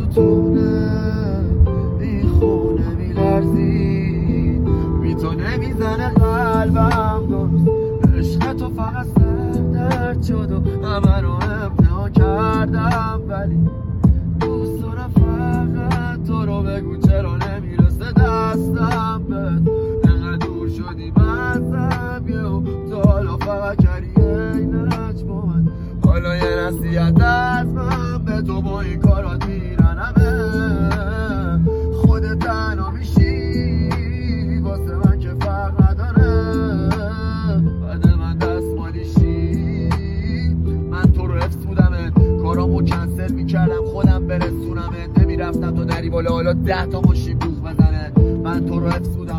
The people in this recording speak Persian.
تونه این خونه میلرزی، بی تو نمیزنه قلبم درست. عشق تو فقط سردرد شد و همه رو امتحان کردم، ولی دوست دارم فقط تو رو. بگو چرا نمیرسه دستم بهت، انقدر دور شدی بزم و تو حالا فقط کردی اینج با من. حالا یه نصیحت از من به تو، با این کارات میرنمه خودت تنها میشی واسه من که فرق نداره. بعد من دستمالیشی، من تو رو حفظ بودمت، کارامو کنسل میکردم خودم برسونمت، نمیرفتم تو نری بالا حالا 10 تا ماشین بوخ بزنه. من تو رو حفظ بودم